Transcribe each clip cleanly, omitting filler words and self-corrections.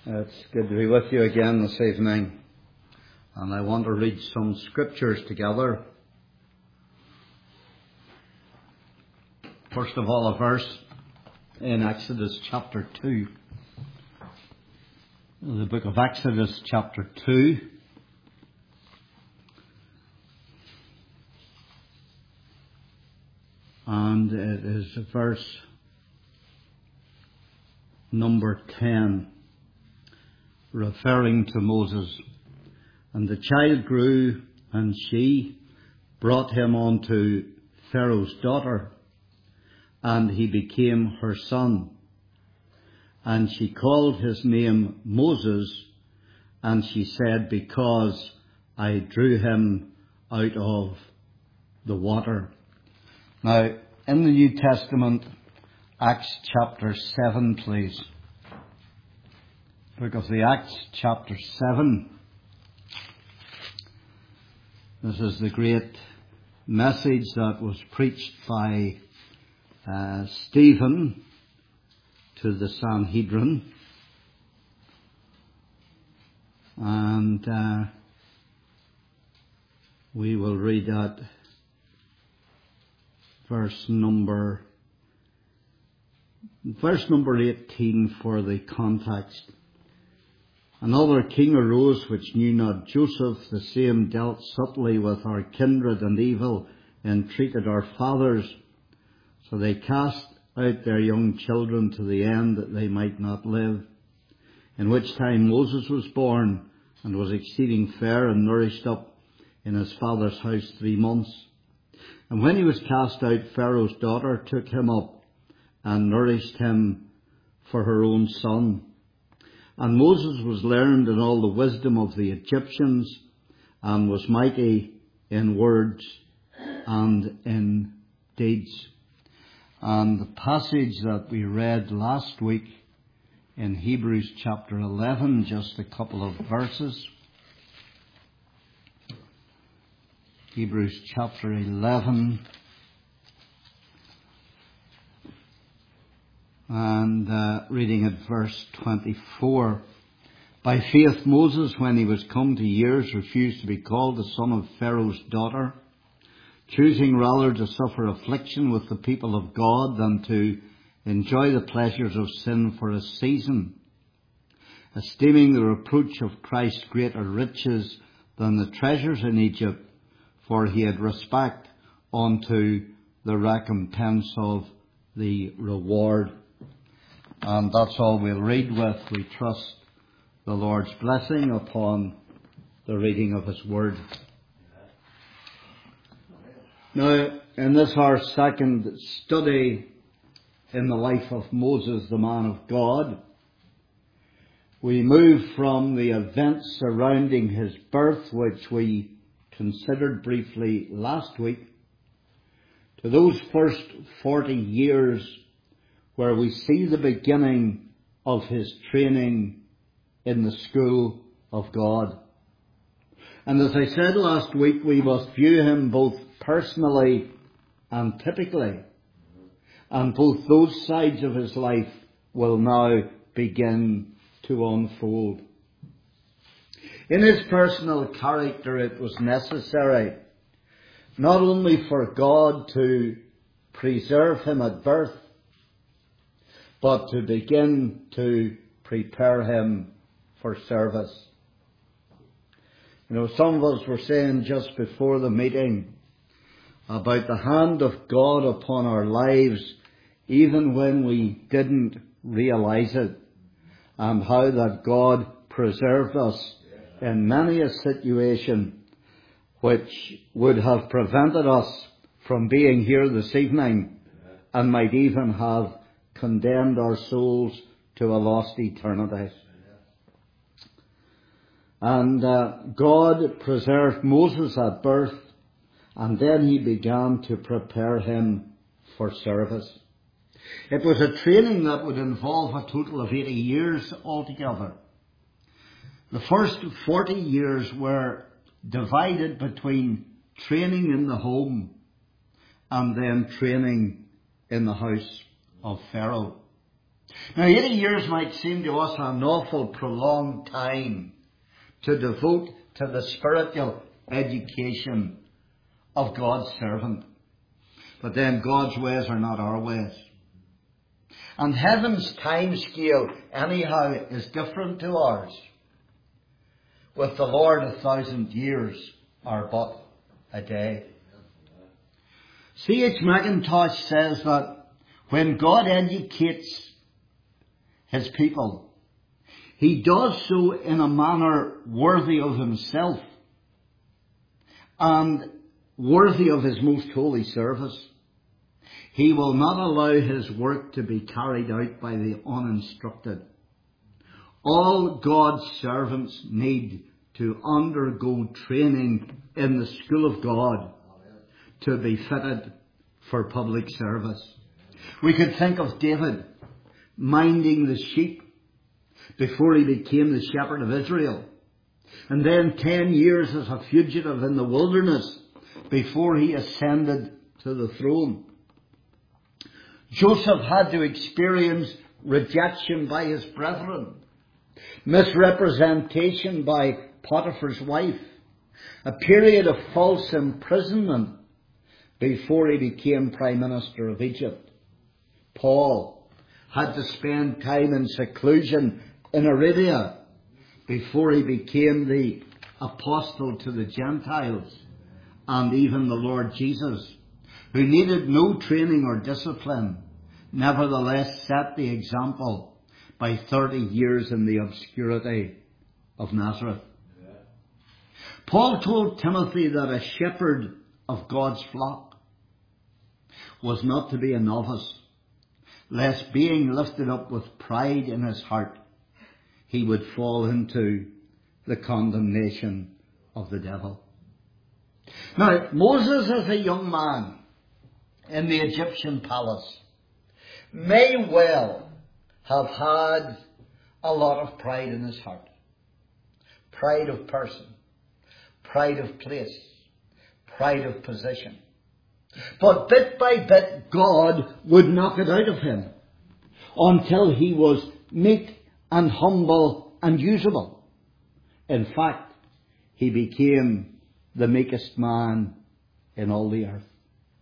It's good to be with you again this evening, and I want to read some scriptures together. First of all, a verse in Exodus chapter 2. The book of Exodus chapter 2. And it is verse number 10. Referring to Moses. And the child grew, and she brought him unto Pharaoh's daughter, and he became her son. And she called his name Moses, and she said, because I drew him out of the water. Now, in the New Testament, Acts chapter 7, please. Book of the Acts, chapter 7. This is the great message that was preached by Stephen to the Sanhedrin. And we will read that verse number 18 for the context. Another king arose which knew not Joseph, the same dealt subtly with our kindred and evil, entreated our fathers. So they cast out their young children to the end that they might not live. In which time Moses was born, and was exceeding fair, and nourished up in his father's house 3 months. And when he was cast out, Pharaoh's daughter took him up, and nourished him for her own son. And Moses was learned in all the wisdom of the Egyptians, and was mighty in words and in deeds. And the passage that we read last week in Hebrews chapter 11, just a couple of verses. Hebrews chapter 11. And reading at verse 24. By faith Moses, when he was come to years, refused to be called the son of Pharaoh's daughter, choosing rather to suffer affliction with the people of God than to enjoy the pleasures of sin for a season, esteeming the reproach of Christ greater riches than the treasures in Egypt, for he had respect unto the recompense of the reward. And that's all we'll read with. We trust the Lord's blessing upon the reading of His Word. Now, in this our second study in the life of Moses, the man of God, we move from the events surrounding his birth, which we considered briefly last week, to those first 40 years where we see the beginning of his training in the school of God. And as I said last week, we must view him both personally and typically. And both those sides of his life will now begin to unfold. In his personal character, it was necessary not only for God to preserve him at birth, but to begin to prepare him for service. You know, some of us were saying just before the meeting about the hand of God upon our lives, even when we didn't realize it, and how that God preserved us in many a situation which would have prevented us from being here this evening, and might even have condemned our souls to a lost eternity. And God preserved Moses at birth, and then he began to prepare him for service. It was a training that would involve a total of 80 years altogether. The first 40 years were divided between training in the home and then training in the house of Pharaoh. Now 80 years might seem to us an awful prolonged time to devote to the spiritual education of God's servant. But then God's ways are not our ways. And heaven's time scale, anyhow, is different to ours. With the Lord, 1,000 years are but a day. C.H. Mackintosh says that when God educates his people, he does so in a manner worthy of himself and worthy of his most holy service. He will not allow his work to be carried out by the uninstructed. All God's servants need to undergo training in the school of God to be fitted for public service. We could think of David minding the sheep before he became the shepherd of Israel, and then 10 years as a fugitive in the wilderness before he ascended to the throne. Joseph had to experience rejection by his brethren, misrepresentation by Potiphar's wife, a period of false imprisonment before he became Prime Minister of Egypt. Paul had to spend time in seclusion in Arabia before he became the apostle to the Gentiles, and even the Lord Jesus, who needed no training or discipline, nevertheless set the example by 30 years in the obscurity of Nazareth. Paul told Timothy that a shepherd of God's flock was not to be a novice, lest being lifted up with pride in his heart, he would fall into the condemnation of the devil. Now, Moses as a young man in the Egyptian palace may well have had a lot of pride in his heart. Pride of person, pride of place, pride of position. But bit by bit, God would knock it out of him until he was meek and humble and usable. In fact, he became the meekest man in all the earth.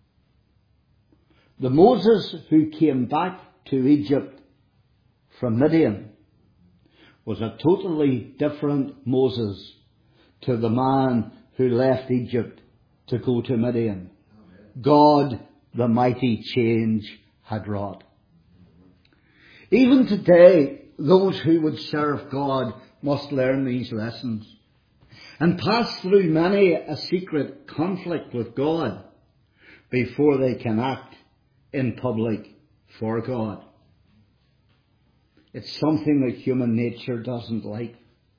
The Moses who came back to Egypt from Midian was a totally different Moses to the man who left Egypt to go to Midian. God, the mighty change, had wrought. Even today, those who would serve God must learn these lessons and pass through many a secret conflict with God before they can act in public for God. It's something that human nature doesn't like.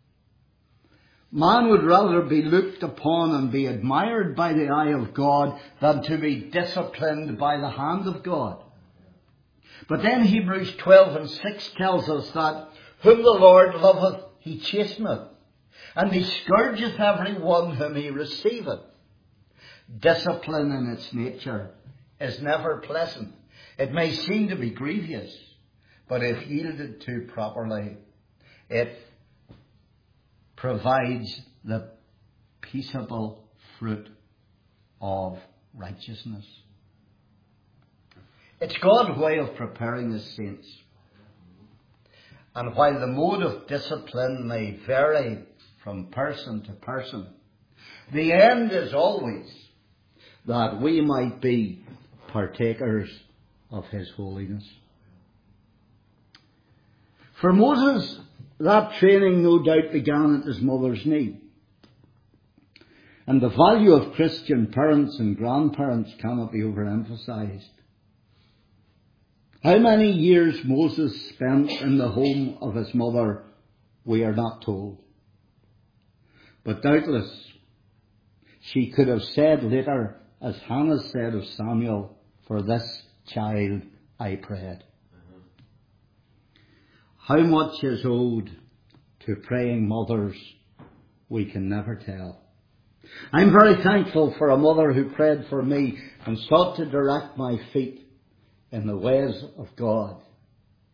Man would rather be looked upon and be admired by the eye of God than to be disciplined by the hand of God. But then Hebrews 12 and 6 tells us that whom the Lord loveth, he chasteneth, and he scourgeth every one whom he receiveth. Discipline in its nature is never pleasant. It may seem to be grievous, but if yielded to properly, it provides the peaceable fruit of righteousness. It's God's way of preparing his saints. And while the mode of discipline may vary from person to person, the end is always that we might be partakers of his holiness. For Moses, that training no doubt began at his mother's knee. And the value of Christian parents and grandparents cannot be overemphasized. How many years Moses spent in the home of his mother, we are not told. But doubtless, she could have said later, as Hannah said of Samuel, "For this child I prayed." How much is owed to praying mothers, we can never tell. I'm very thankful for a mother who prayed for me and sought to direct my feet in the ways of God.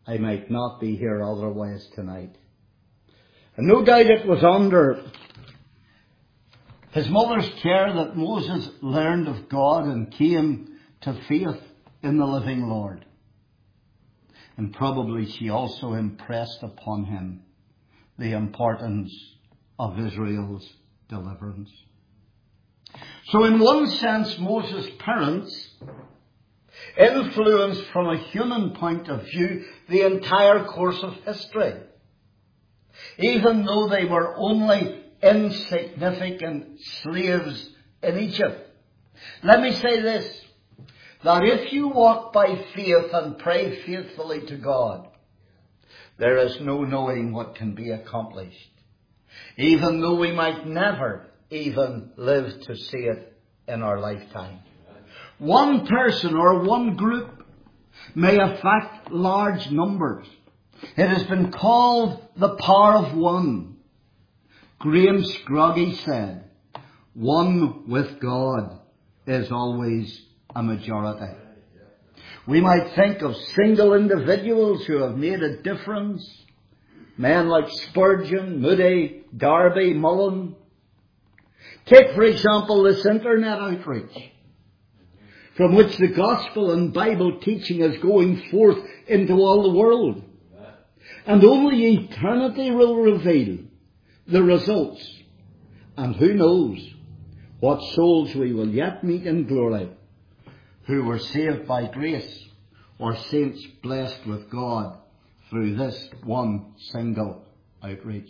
I might not be here otherwise tonight. And no doubt it was under his mother's care that Moses learned of God and came to faith in the living Lord. And probably she also impressed upon him the importance of Israel's deliverance. So in one sense, Moses' parents influenced from a human point of view the entire course of history, even though they were only insignificant slaves in Egypt. Let me say this, that if you walk by faith and pray faithfully to God, there is no knowing what can be accomplished, even though we might never even live to see it in our lifetime. One person or one group may affect large numbers. It has been called the power of one. Graham Scroggie said, "One with God is always a majority." We might think of single individuals who have made a difference. Men like Spurgeon, Moody, Darby, Mullen. Take, for example, this internet outreach, from which the gospel and Bible teaching is going forth into all the world. And only eternity will reveal the results. And who knows what souls we will yet meet in glory who were saved by grace, or saints blessed with God through this one single outreach.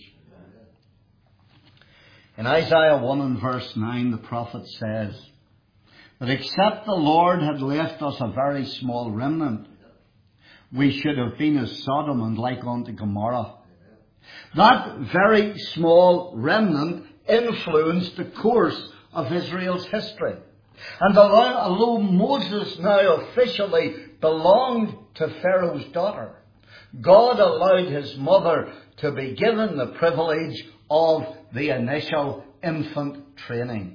In Isaiah 1 and verse 9, the prophet says that except the Lord had left us a very small remnant, we should have been as Sodom and like unto Gomorrah. That very small remnant influenced the course of Israel's history. And although Moses now officially belonged to Pharaoh's daughter, God allowed his mother to be given the privilege of the initial infant training.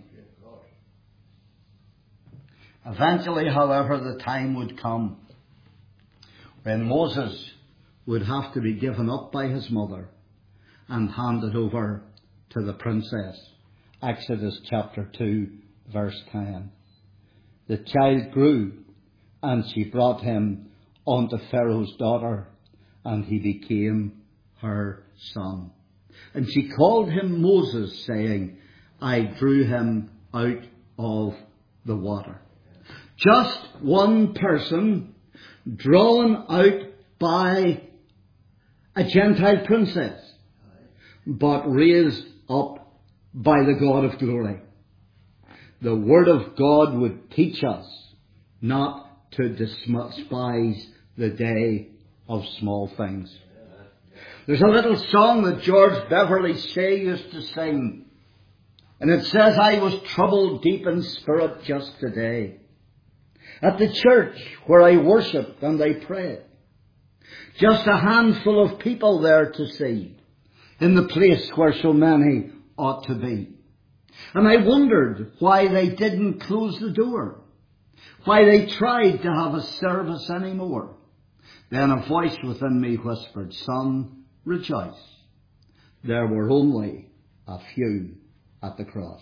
Eventually, however, the time would come when Moses would have to be given up by his mother and handed over to the princess. Exodus chapter 2, verse 10. The child grew, and she brought him unto Pharaoh's daughter, and he became her son. And she called him Moses, saying, I drew him out of the water. Just one person drawn out by a Gentile princess, but raised up by the God of glory. The Word of God would teach us not to despise the day of small things. There's a little song that George Beverly Shea used to sing, and it says, I was troubled deep in spirit just today, at the church where I worshipped and I prayed. Just a handful of people there to see, in the place where so many ought to be. And I wondered why they didn't close the door, why they tried to have a service anymore. Then a voice within me whispered, Son, rejoice. There were only a few at the cross.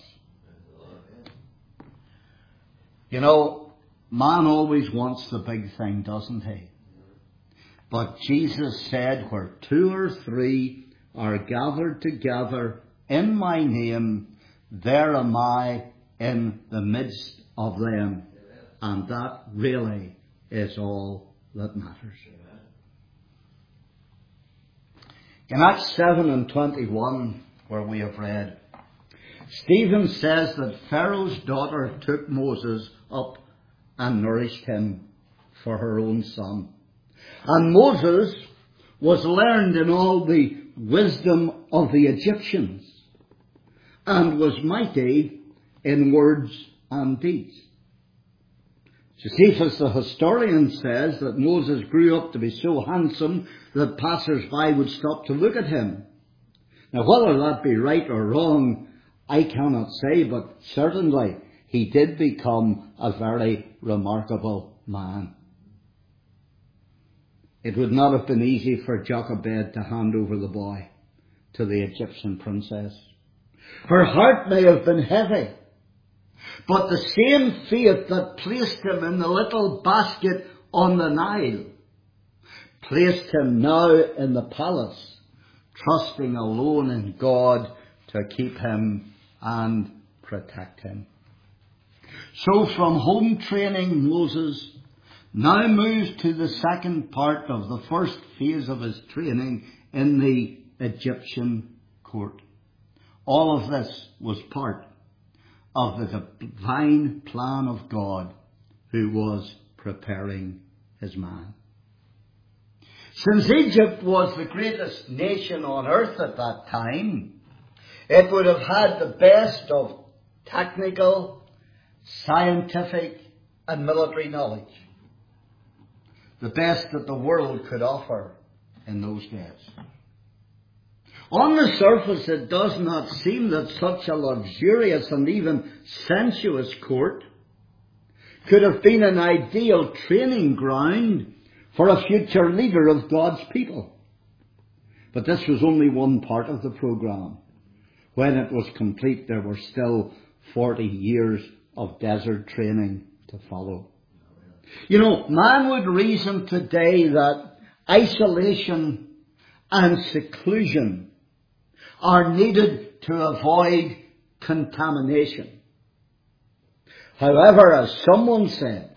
You know, man always wants the big thing, doesn't he? But Jesus said, where two or three are gathered together in my name, there am I in the midst of them. And that really is all that matters. In Acts 7 and 21, where we have read, Stephen says that Pharaoh's daughter took Moses up and nourished him for her own son. And Moses was learned in all the wisdom of the Egyptians, and was mighty in words and deeds. Josephus the historian says that Moses grew up to be so handsome that passers-by would stop to look at him. Now, whether that be right or wrong, I cannot say, but certainly he did become a very remarkable man. It would not have been easy for Jochebed to hand over the boy to the Egyptian princess. Her heart may have been heavy, but the same faith that placed him in the little basket on the Nile placed him now in the palace, trusting alone in God to keep him and protect him. So from home training, Moses now moves to the second part of the first phase of his training in the Egyptian court. All of this was part of the divine plan of God, who was preparing his man. Since Egypt was the greatest nation on earth at that time, it would have had the best of technical, scientific and military knowledge. The best that the world could offer in those days. On the surface, it does not seem that such a luxurious and even sensuous court could have been an ideal training ground for a future leader of God's people. But this was only one part of the program. When it was complete, there were still 40 years of desert training to follow. You know, man would reason today that isolation and seclusion are needed to avoid contamination. However, as someone said,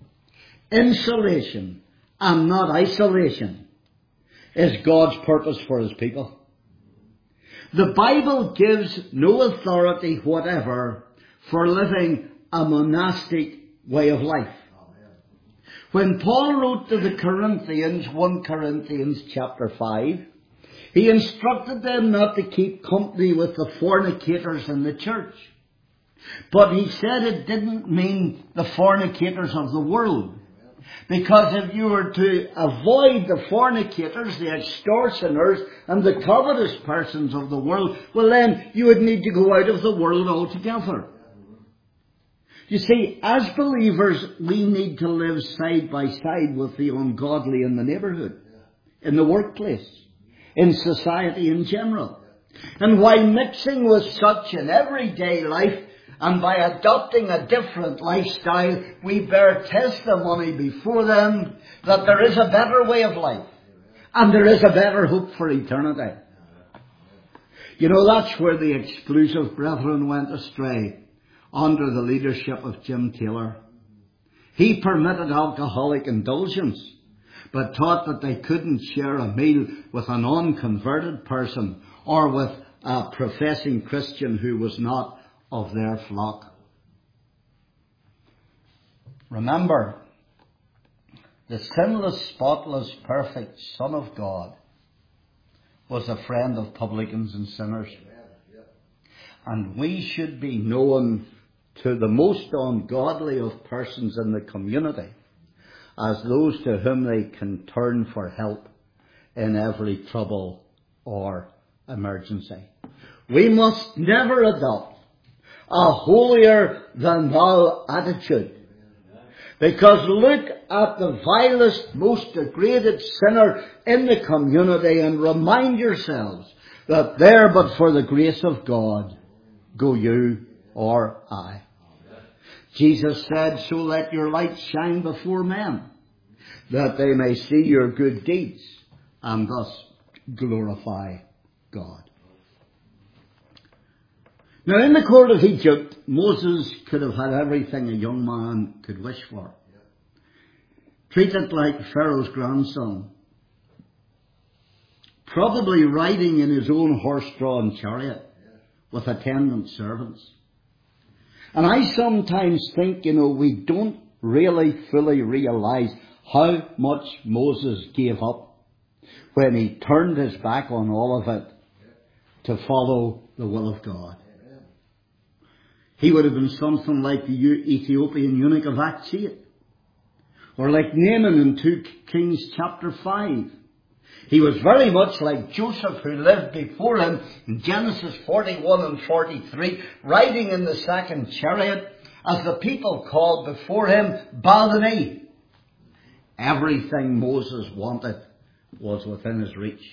insulation and not isolation is God's purpose for his people. The Bible gives no authority whatever for living a monastic way of life. When Paul wrote to the Corinthians, 1 Corinthians chapter 5, he instructed them not to keep company with the fornicators in the church. But he said it didn't mean the fornicators of the world. Because if you were to avoid the fornicators, the extortioners, and the covetous persons of the world, well then you would need to go out of the world altogether. You see, as believers, we need to live side by side with the ungodly in the neighbourhood, in the workplace, in society in general. And while mixing with such in everyday life, and by adopting a different lifestyle, we bear testimony before them that there is a better way of life, and there is a better hope for eternity. You know, that's where the exclusive brethren went astray, under the leadership of Jim Taylor. He permitted alcoholic indulgence, but taught that they couldn't share a meal with an unconverted person or with a professing Christian who was not of their flock. Remember, the sinless, spotless, perfect Son of God was a friend of publicans and sinners. And we should be known to the most ungodly of persons in the community as those to whom they can turn for help in every trouble or emergency. We must never adopt a holier than thou attitude. Because look at the vilest, most degraded sinner in the community and remind yourselves that there but for the grace of God go you or I. Jesus said, so let your light shine before men, that they may see your good deeds and thus glorify God. Now, in the court of Egypt, Moses could have had everything a young man could wish for. Treated like Pharaoh's grandson. Probably riding in his own horse-drawn chariot with attendant servants. And I sometimes think, we don't really fully realize how much Moses gave up when he turned his back on all of it to follow the will of God. He would have been something like the Ethiopian eunuch of Acts 8. Or like Naaman in 2 Kings chapter 5. He was very much like Joseph, who lived before him in Genesis 41 and 43, riding in the second chariot as the people called before him, bow the knee. Everything Moses wanted was within his reach.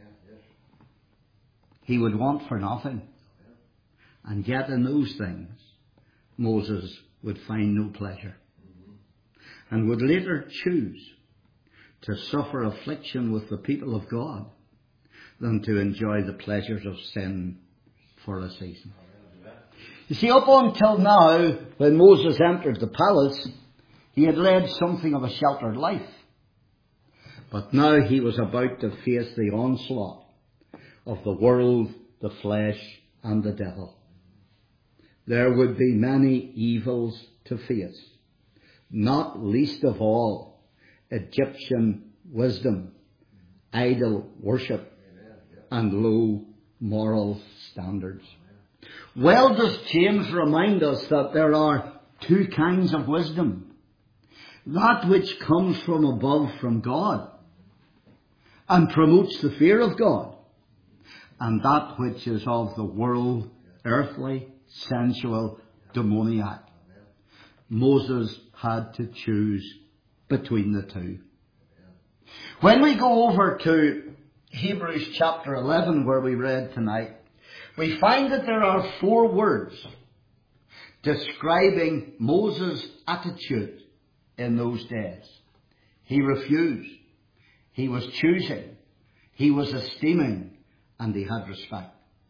He would want for nothing. And yet in those things, Moses would find no pleasure. And would later choose to suffer affliction with the people of God than to enjoy the pleasures of sin for a season. You see, up until now, when Moses entered the palace, he had led something of a sheltered life. But now he was about to face the onslaught of the world, the flesh, and the devil. There would be many evils to face, not least of all Egyptian wisdom, idol worship, and low moral standards. Well does James remind us that there are two kinds of wisdom. That which comes from above from God and promotes the fear of God, and that which is of the world, earthly, sensual, demoniac. Moses had to choose between the two. When we go over to Hebrews chapter 11, where we read tonight, we find that there are 4 words describing Moses' attitude in those days. He refused. He was choosing. He was esteeming. And he had respect.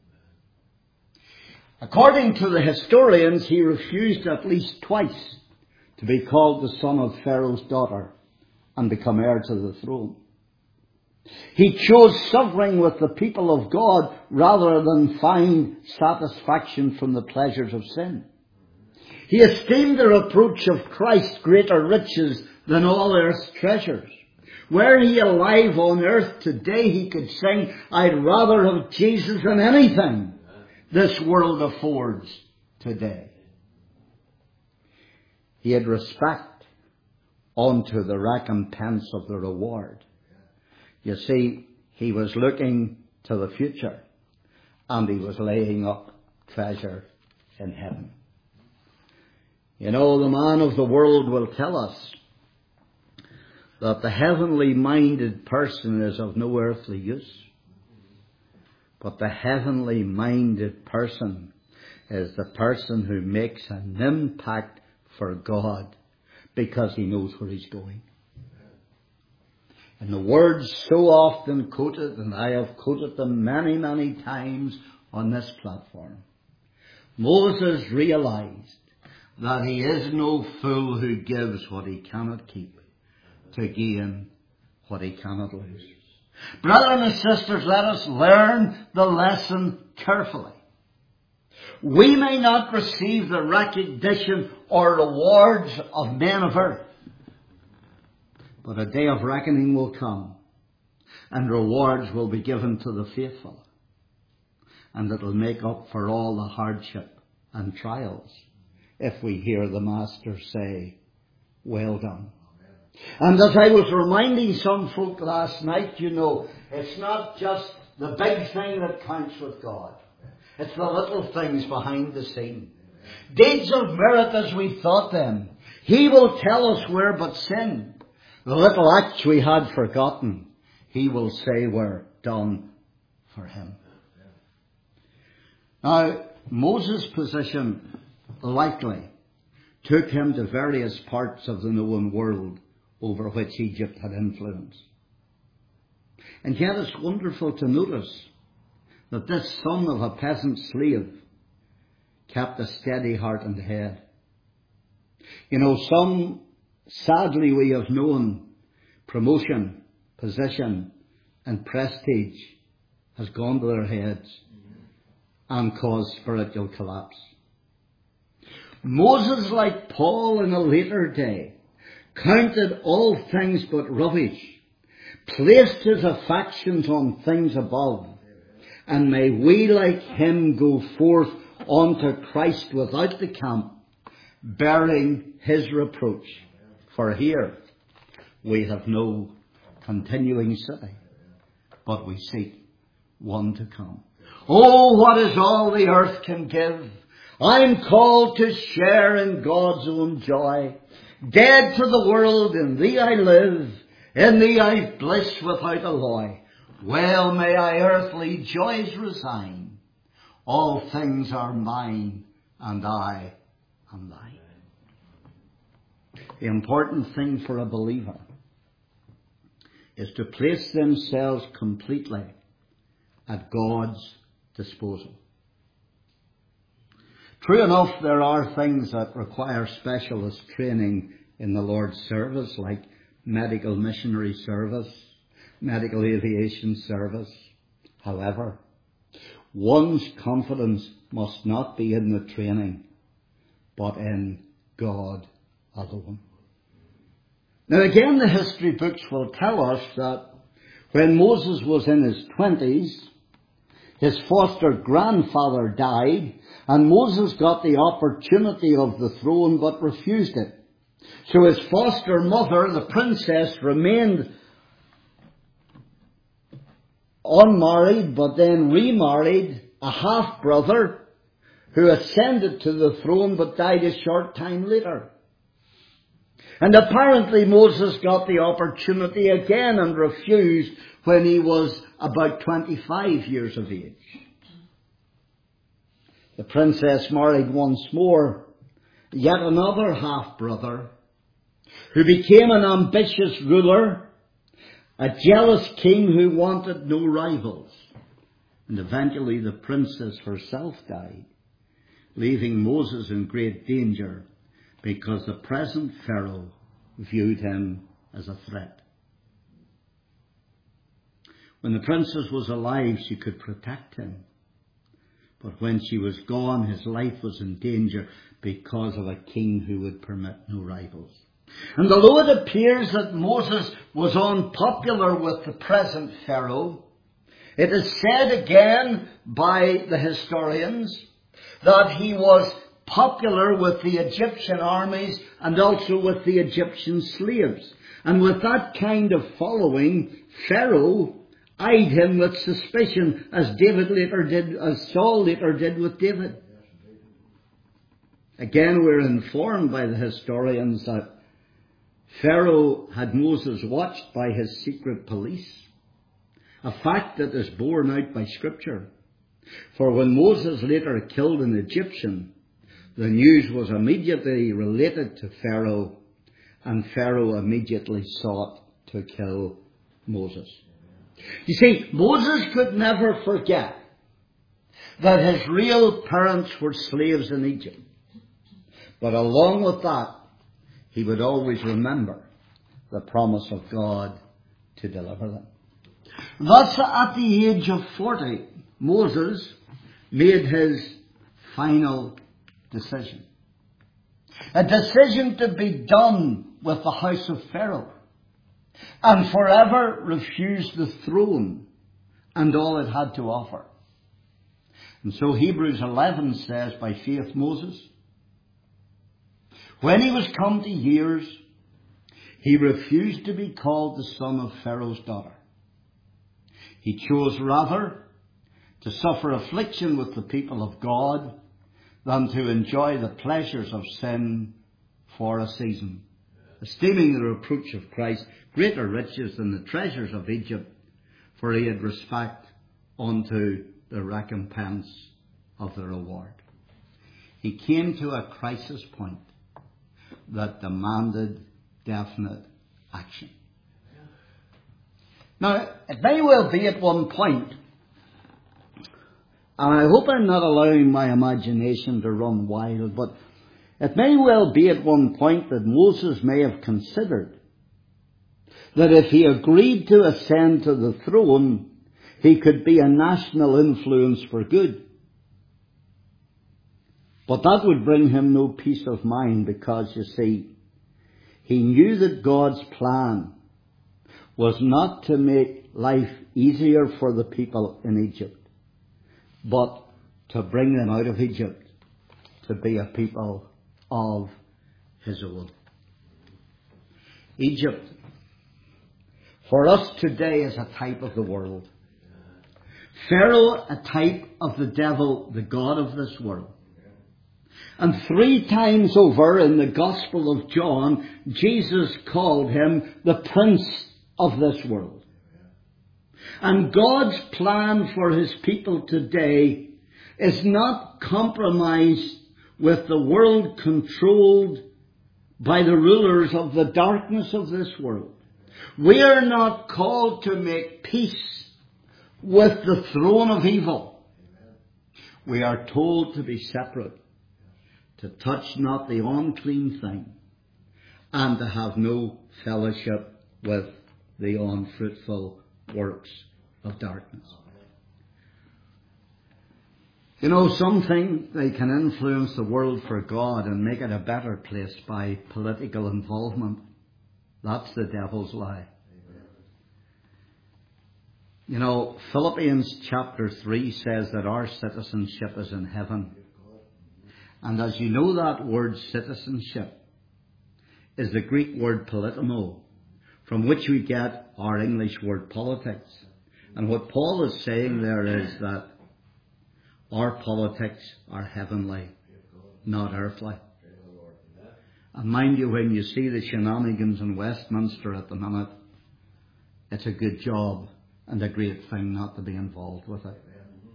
According to the historians, he refused at least twice to be called the son of Pharaoh's daughter and become heir to the throne. He chose suffering with the people of God rather than find satisfaction from the pleasures of sin. He esteemed the reproach of Christ greater riches than all earth's treasures. Were he alive on earth today, he could sing, I'd rather have Jesus than anything this world affords today. He had respect unto the recompense of the reward. You see, he was looking to the future, and he was laying up treasure in heaven. You know, the man of the world will tell us that the heavenly minded person is of no earthly use. But the heavenly minded person is the person who makes an impact for God because he knows where he's going. And the words so often quoted, and I have quoted them many, many times on this platform, Moses realized that he is no fool who gives what he cannot keep to gain what he cannot lose. Brothers and sisters, let us learn the lesson carefully. We may not receive the recognition or rewards of men of earth, but a day of reckoning will come, and rewards will be given to the faithful, and it will make up for all the hardship and trials if we hear the Master say, well done. And as I was reminding some folk last night, you know, it's not just the big thing that counts with God. It's the little things behind the scene. Deeds of merit as we thought them. He will tell us where but sin. The little acts we had forgotten, he will say were done for him. Now, Moses' position likely took him to various parts of the known world over which Egypt had influence. And yet it's wonderful to notice that this son of a peasant slave kept a steady heart and head. You know, some, sadly, we have known promotion, position, and prestige has gone to their heads and caused spiritual collapse. Moses, like Paul in a later day, counted all things but rubbish, placed his affections on things above, and may we like him go forth unto Christ without the camp, bearing his reproach. For here we have no continuing city, but we seek one to come. Oh, what is all the earth can give, I'm called to share in God's own joy. Dead to the world, in Thee I live. In Thee I've bliss without alloy. Well may I earthly joys resign. All things are mine, and I am Thine. The important thing for a believer is to place themselves completely at God's disposal. True enough, there are things that require specialist training in the Lord's service, like medical missionary service, medical aviation service. However, one's confidence must not be in the training, but in God alone. Now again, the history books will tell us that when Moses was in his 20s, his foster grandfather died, and Moses got the opportunity of the throne but refused it. So his foster mother, the princess, remained unmarried but then remarried a half-brother who ascended to the throne but died a short time later. And apparently Moses got the opportunity again and refused when he was about 25 years of age. The princess married once more yet another half-brother who became an ambitious ruler, a jealous king who wanted no rivals. And eventually the princess herself died, leaving Moses in great danger because the present Pharaoh viewed him as a threat. When the princess was alive, she could protect him. But when she was gone, his life was in danger because of a king who would permit no rivals. And although it appears that Moses was unpopular with the present Pharaoh, it is said again by the historians that he was popular with the Egyptian armies and also with the Egyptian slaves. And with that kind of following, Pharaoh eyed him with suspicion, as Saul later did with David. Again, we're informed by the historians that Pharaoh had Moses watched by his secret police, a fact that is borne out by Scripture. For when Moses later killed an Egyptian, the news was immediately related to Pharaoh, and Pharaoh immediately sought to kill Moses. You see, Moses could never forget that his real parents were slaves in Egypt. But along with that, he would always remember the promise of God to deliver them. Thus, at the age of 40, Moses made his final decision. A decision to be done with the house of Pharaoh and forever refuse the throne and all it had to offer. And so Hebrews 11 says, by faith Moses, when he was come to years, he refused to be called the son of Pharaoh's daughter. He chose rather to suffer affliction with the people of God than to enjoy the pleasures of sin for a season, esteeming the reproach of Christ greater riches than the treasures of Egypt, for he had respect unto the recompense of the reward. He came to a crisis point that demanded definite action. Now, it may well be at one point, and I hope I'm not allowing my imagination to run wild, but it may well be at one point that Moses may have considered that if he agreed to ascend to the throne, he could be a national influence for good. But that would bring him no peace of mind because, you see, he knew that God's plan was not to make life easier for the people in Egypt, but to bring them out of Egypt to be a people of his own. Egypt, for us today, is a type of the world. Pharaoh, a type of the devil, the god of this world. And 3 times over in the Gospel of John, Jesus called him the prince of this world. And God's plan for his people today is not compromised with the world controlled by the rulers of the darkness of this world. We are not called to make peace with the throne of evil. We are told to be separate, to touch not the unclean thing, and to have no fellowship with the unfruitful works of darkness. You know, some think they can influence the world for God and make it a better place by political involvement. That's the devil's lie. You know, Philippians chapter 3 says that our citizenship is in heaven. And as you know, that word citizenship is the Greek word politimo, from which we get our English word politics. And what Paul is saying there is that our politics are heavenly, not earthly. And mind you, when you see the shenanigans in Westminster at the minute, it's a good job and a great thing not to be involved with it.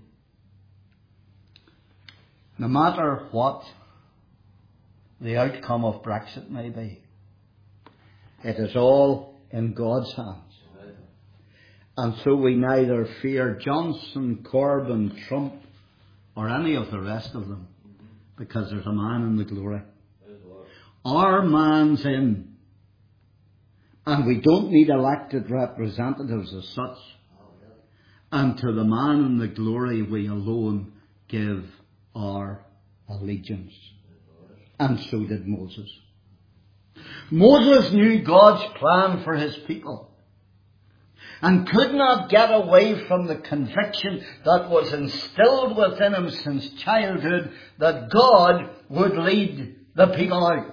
No matter what the outcome of Brexit may be, it is all in God's hands. And so we neither fear Johnson, Corbyn, Trump, or any of the rest of them, because there's a man in the glory. Our man's in. And we don't need elected representatives as such. And to the man in the glory we alone give our allegiance. And so did Moses. Moses knew God's plan for his people, and could not get away from the conviction that was instilled within him since childhood that God would lead the people out.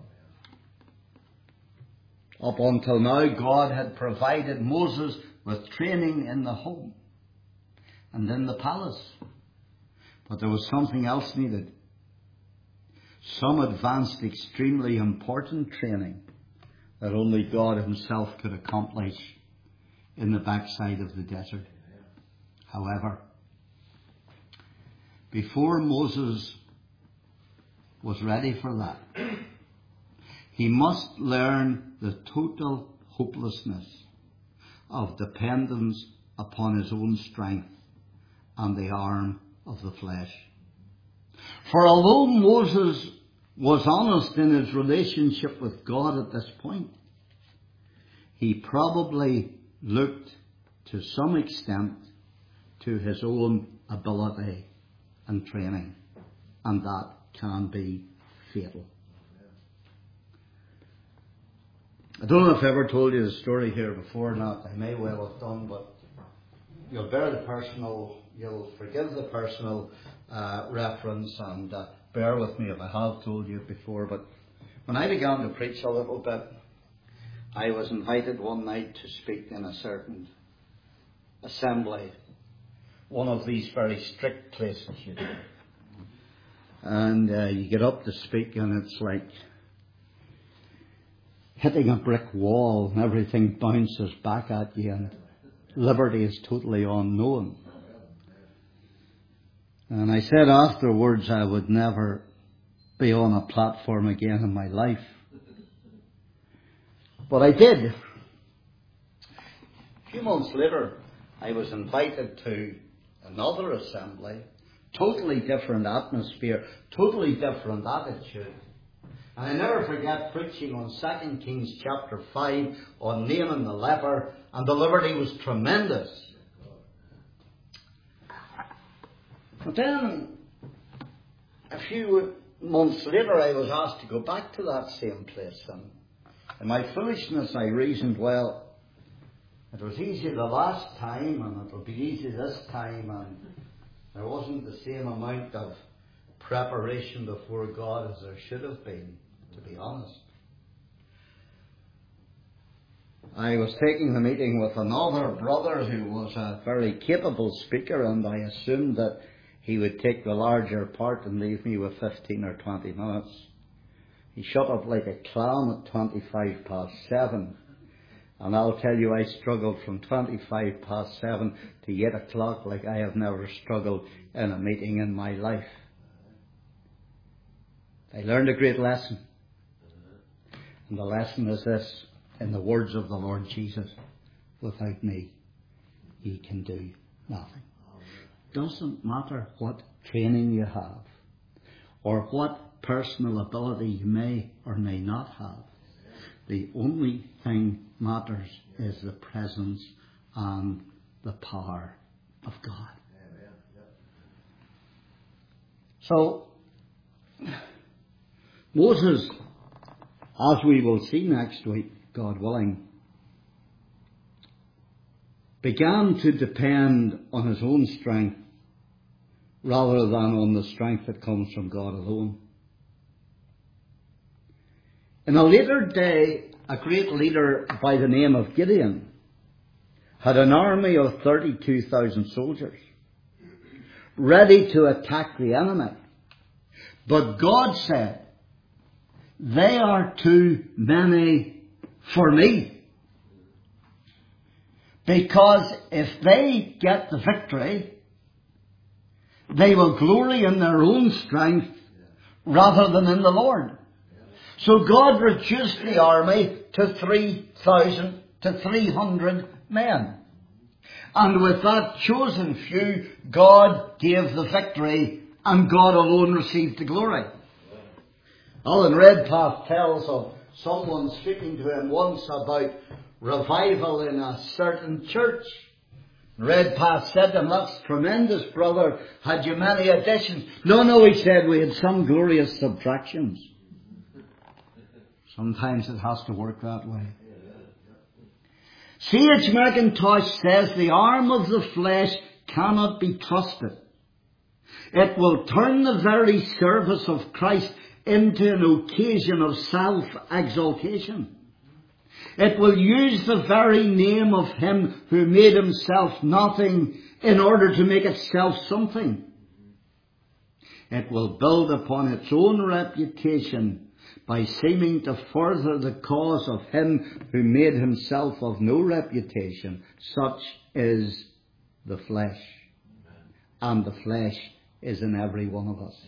Up until now, God had provided Moses with training in the home and in the palace. But there was something else needed. Some advanced, extremely important training that only God himself could accomplish in the backside of the desert. However, before Moses was ready for that, he must learn the total hopelessness of dependence upon his own strength and the arm of the flesh. For although Moses was honest in his relationship with God at this point, he probably looked to some extent to his own ability and training, and that can be fatal. I don't know if I ever told you the story here before or not. I may well have done, but you'll forgive the personal reference, and bear with me if I have told you before. But when I began to preach a little bit, I was invited one night to speak in a certain assembly, one of these very strict places you do. And you get up to speak, and it's like hitting a brick wall, and everything bounces back at you, and liberty is totally unknown. And I said afterwards I would never be on a platform again in my life. But I did. A few months later, I was invited to another assembly, totally different atmosphere, totally different attitude. And I never forget preaching on 2 Kings chapter 5 on Naaman the leper, and the liberty was tremendous. But then, a few months later, I was asked to go back to that same place. And in my foolishness, I reasoned, well, it was easy the last time, and it will be easy this time, and there wasn't the same amount of preparation before God as there should have been, to be honest. I was taking the meeting with another brother who was a very capable speaker, and I assumed that he would take the larger part and leave me with 15 or 20 minutes. He shut up like a clam at 7:25. And I'll tell you, I struggled from 7:25 to 8 o'clock like I have never struggled in a meeting in my life. I learned a great lesson. And the lesson is this, in the words of the Lord Jesus, without me, ye can do nothing. Doesn't matter what training you have, or what personal ability you may or may not have. The only thing matters is the presence and the power of God. So, Moses, as we will see next week, God willing, began to depend on his own strength rather than on the strength that comes from God alone. In a later day, a great leader by the name of Gideon had an army of 32,000 soldiers ready to attack the enemy. But God said, they are too many for me. Because if they get the victory, they will glory in their own strength rather than in the Lord. So God reduced the army to 3,000 to 300 men. And with that chosen few, God gave the victory and God alone received the glory. Alan Redpath tells of someone speaking to him once about revival in a certain church. Redpath said to him, that's tremendous, brother. Had you many additions? No, he said, we had some glorious subtractions. Sometimes it has to work that way. C.H. Mackintosh says the arm of the flesh cannot be trusted. It will turn the very service of Christ into an occasion of self-exaltation. It will use the very name of him who made himself nothing in order to make itself something. It will build upon its own reputation by seeming to further the cause of him who made himself of no reputation. Such is the flesh. And the flesh is in every one of us.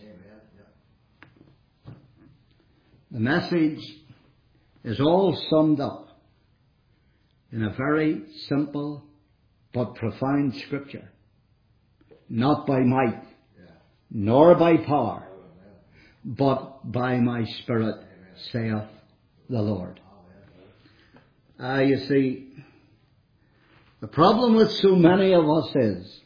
The message is all summed up in a very simple but profound scripture. Not by might, nor by power, but by my Spirit, saith the Lord. You see, the problem with so many of us is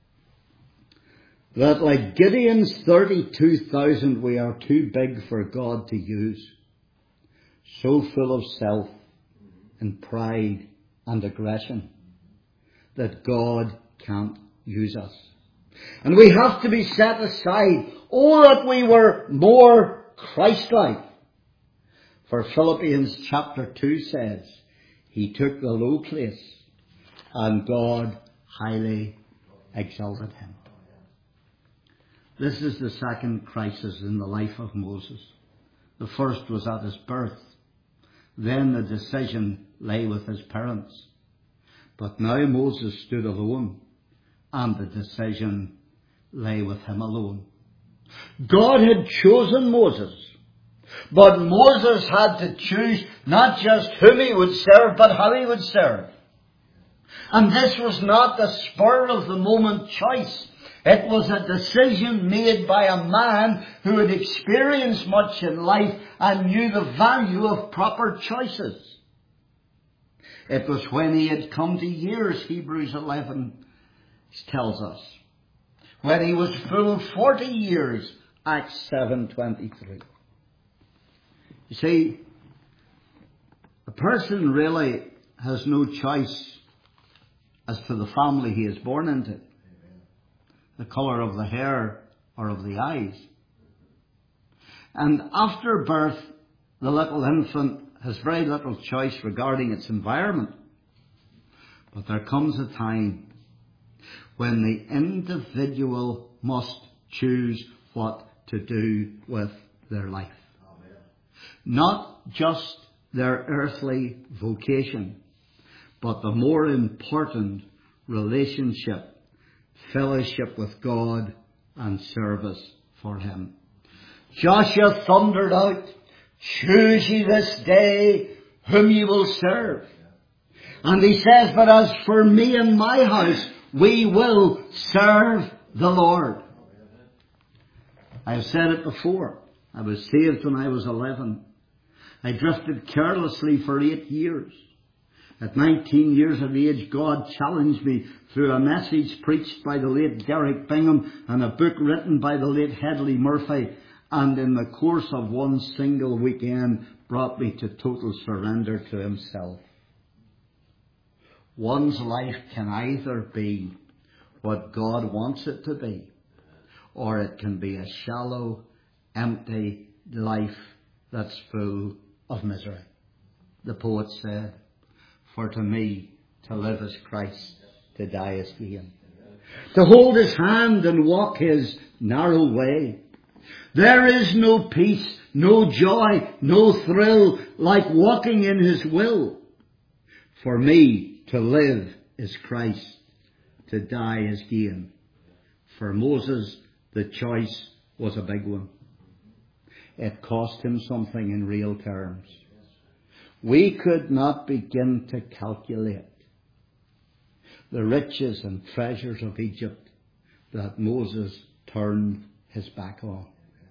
that like Gideon's 32,000, we are too big for God to use. So full of self and pride and aggression that God can't use us. And we have to be set aside. Oh, that we were more Christ-like. For Philippians chapter 2 says, he took the low place and God highly exalted him. This is the second crisis in the life of Moses. The first was at his birth. Then the decision lay with his parents. But now Moses stood alone, and the decision lay with him alone. God had chosen Moses, but Moses had to choose not just whom he would serve, but how he would serve. And this was not the spur of the moment choice. It was a decision made by a man who had experienced much in life and knew the value of proper choices. It was when he had come to years, Hebrews 11 tells us. When he was full 40 years, Acts 7:23. You see, a person really has no choice as to the family he is born into. The colour of the hair or of the eyes. And after birth, the little infant has very little choice regarding its environment. But there comes a time when the individual must choose what to do with their life. Amen. Not just their earthly vocation, but the more important relationship, fellowship with God and service for Him. Joshua thundered out, "Choose ye this day whom ye will serve." And he says, "But as for me and my house, we will serve the Lord." I've said it before. I was saved when I was 11. I drifted carelessly for 8 years. At 19 years of age, God challenged me through a message preached by the late Derek Bingham and a book written by the late Hedley Murphy, and in the course of one single weekend brought me to total surrender to Himself. One's life can either be what God wants it to be, or it can be a shallow, empty life that's full of misery. The poet said, "For to me to live is Christ, to die is gain." To hold His hand and walk His narrow way. There is no peace, no joy, no thrill like walking in His will. For me to live is Christ, to die is gain. For Moses, the choice was a big one. It cost him something in real terms. We could not begin to calculate the riches and treasures of Egypt that Moses turned his back on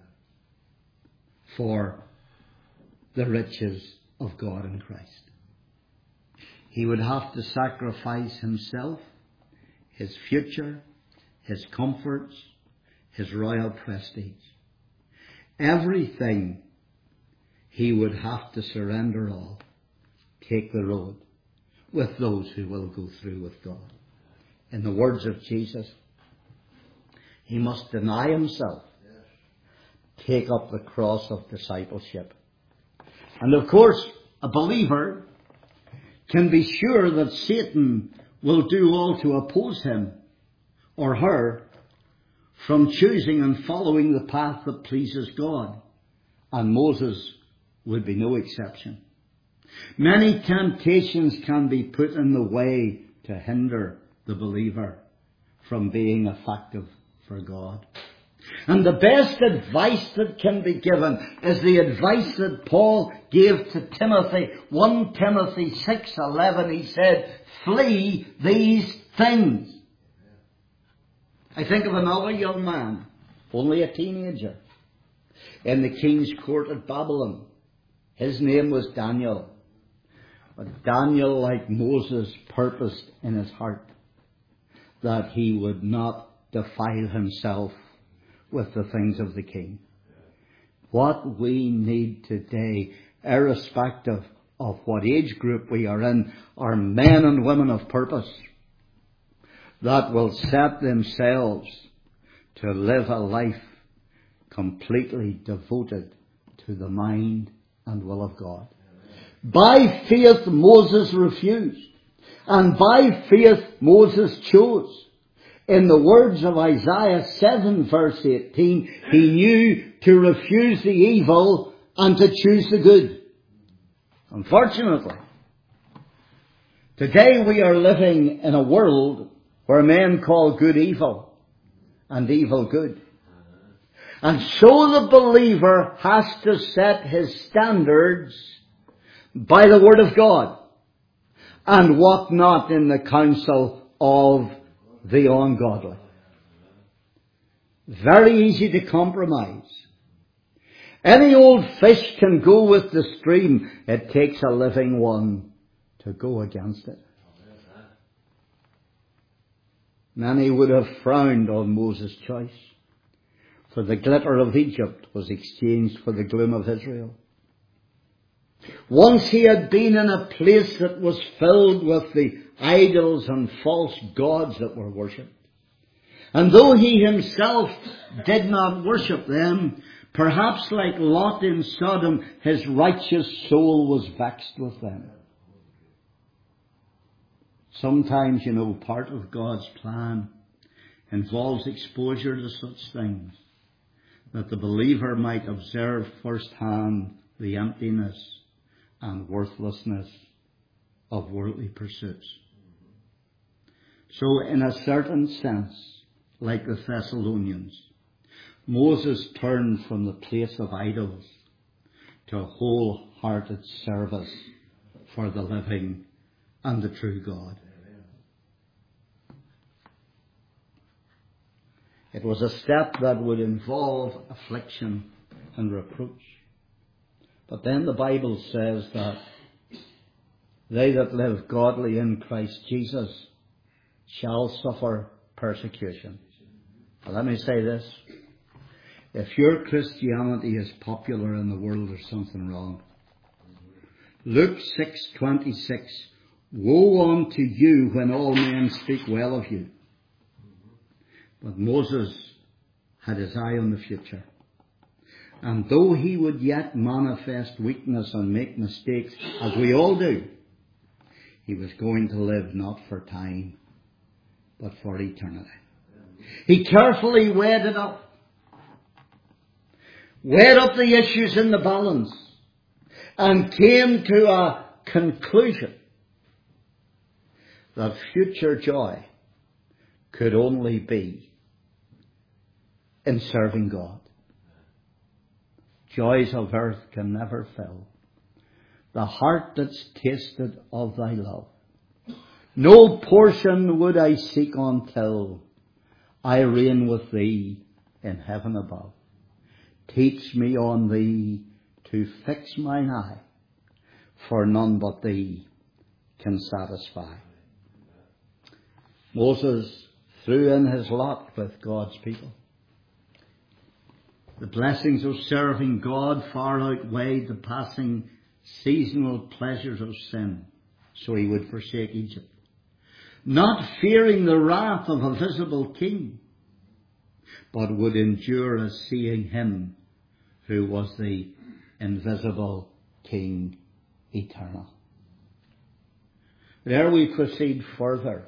for the riches of God in Christ. He would have to sacrifice himself, his future, his comforts, his royal prestige. Everything he would have to surrender all, take the road with those who will go through with God. In the words of Jesus, he must deny himself, take up the cross of discipleship. And of course, a believer can be sure that Satan will do all to oppose him or her from choosing and following the path that pleases God. And Moses would be no exception. Many temptations can be put in the way to hinder the believer from being effective for God. And the best advice that can be given is the advice that Paul gave to Timothy. 1 Timothy 6:11, he said, "Flee these things." I think of another young man, only a teenager, in the king's court at Babylon. His name was Daniel. But Daniel, like Moses, purposed in his heart that he would not defile himself with the things of the king. What we need today, irrespective of what age group we are in, are men and women of purpose that will set themselves to live a life completely devoted to the mind and will of God. By faith Moses refused, and by faith Moses chose. In the words of Isaiah 7 verse 18, he knew to refuse the evil and to choose the good. Unfortunately, today we are living in a world where men call good evil and evil good. And so the believer has to set his standards by the Word of God and walk not in the counsel of the ungodly. Very easy to compromise. Any old fish can go with the stream. It takes a living one to go against it. Many would have frowned on Moses' choice, for the glitter of Egypt was exchanged for the gloom of Israel. Once he had been in a place that was filled with the idols and false gods that were worshipped. And though he himself did not worship them, perhaps like Lot in Sodom, his righteous soul was vexed with them. Sometimes, part of God's plan involves exposure to such things, that the believer might observe firsthand the emptiness and worthlessness of worldly pursuits. So in a certain sense, like the Thessalonians, Moses turned from the place of idols to a wholehearted service for the living and the true God. It was a step that would involve affliction and reproach. But then the Bible says that they that live godly in Christ Jesus shall suffer persecution. Now let me say this. If your Christianity is popular in the world, there's something wrong. Luke 6:26, woe unto you when all men speak well of you. But Moses had his eye on the future. And though he would yet manifest weakness and make mistakes, as we all do, he was going to live not for time, but for eternity. He carefully weighed up the issues in the balance, and came to a conclusion that future joy could only be in serving God. Joys of earth can never fill the heart that's tasted of thy love. No portion would I seek until I reign with thee in heaven above. Teach me on thee to fix mine eye, for none but thee can satisfy. Moses threw in his lot with God's people. The blessings of serving God far outweighed the passing seasonal pleasures of sin, so he would forsake Egypt, not fearing the wrath of a visible king, but would endure as seeing him who was the invisible King eternal. Ere we proceed further,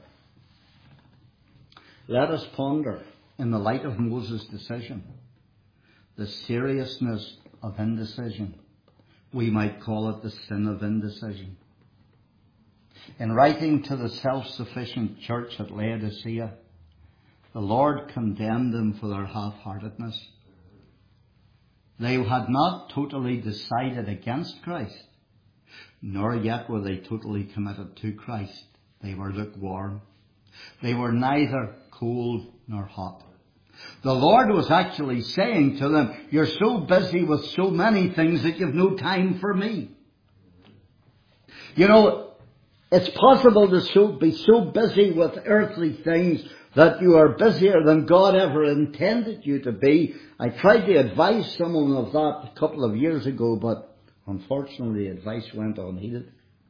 let us ponder, in the light of Moses' decision, the seriousness of indecision. We might call it the sin of indecision. In writing to the self-sufficient church at Laodicea, the Lord condemned them for their half-heartedness. They had not totally decided against Christ, nor yet were they totally committed to Christ. They were lukewarm. They were neither cold nor hot. The Lord was actually saying to them, you're so busy with so many things that you've no time for me. You know, it's possible to be so busy with earthly things that you are busier than God ever intended you to be. I tried to advise someone of that a couple of years ago, but unfortunately the advice went unheeded.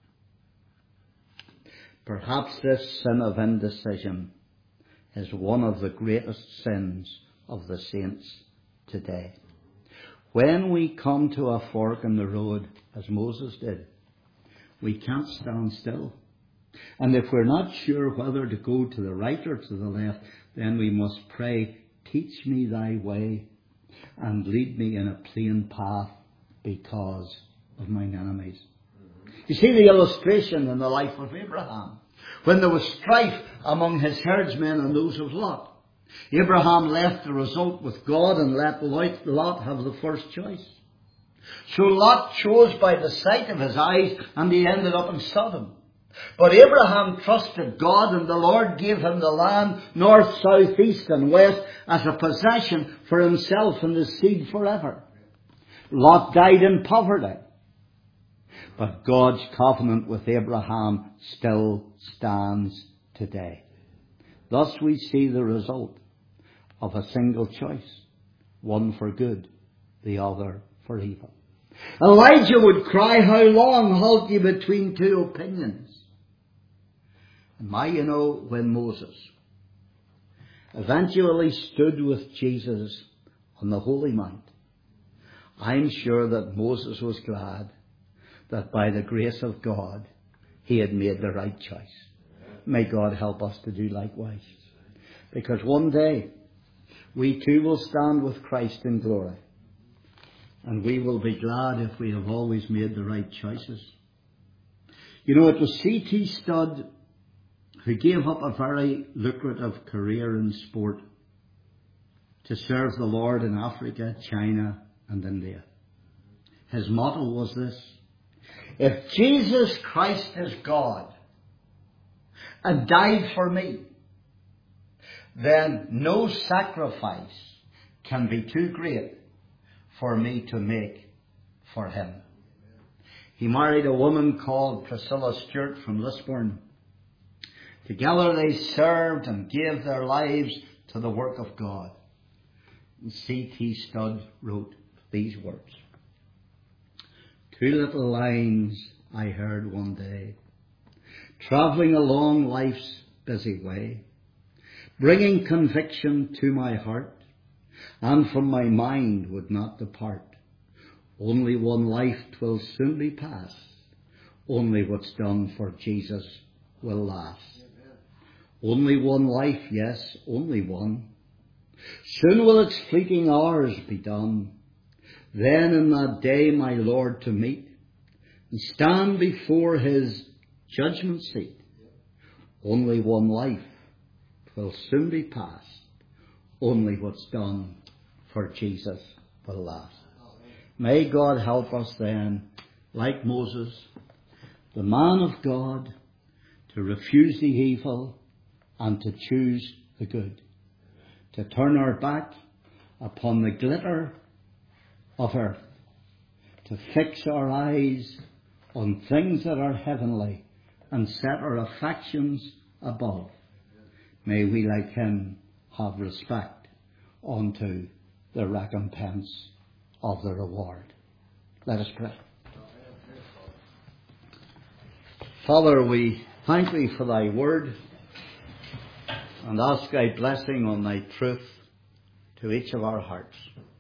Perhaps this sin of indecision is one of the greatest sins of the saints today. When we come to a fork in the road, as Moses did, we can't stand still. And if we're not sure whether to go to the right or to the left, then we must pray, teach me thy way and lead me in a plain path because of mine enemies. You see the illustration in the life of Abraham. When there was strife among his herdsmen and those of Lot, Abraham left the result with God and let Lot have the first choice. So Lot chose by the sight of his eyes, and he ended up in Sodom. But Abraham trusted God, and the Lord gave him the land, north, south, east and west, as a possession for himself and his seed forever. Lot died in poverty. But God's covenant with Abraham still stands today. Thus we see the result of a single choice, one for good, the other for evil. Elijah would cry, how long halt ye between two opinions? And when Moses eventually stood with Jesus on the Holy Mount, I'm sure that Moses was glad that by the grace of God, he had made the right choice. May God help us to do likewise. Because one day we too will stand with Christ in glory. And we will be glad if we have always made the right choices. You know, it was C.T. Studd who gave up a very lucrative career in sport to serve the Lord in Africa, China and India. His motto was this: if Jesus Christ is God and died for me, then no sacrifice can be too great for me to make for him. He married a woman called Priscilla Stewart from Lisburn. Together they served and gave their lives to the work of God. And C.T. Studd wrote these words: two little lines I heard one day, travelling along life's busy way, bringing conviction to my heart, and from my mind would not depart. Only one life 'twill soon be past, only what's done for Jesus will last. Amen. Only one life, yes, only one. Soon will its fleeting hours be done. Then in that day my Lord to meet, and stand before his judgment seat. Only one life 'twill soon be past, only what's done for Jesus will last. May God help us then, like Moses, the man of God, to refuse the evil and to choose the good, to turn our back upon the glitter of earth, to fix our eyes on things that are heavenly and set our affections above. May we, like him, have respect unto the recompense of the reward. Let us pray. Father, we thank thee for thy word and ask thy blessing on thy truth to each of our hearts.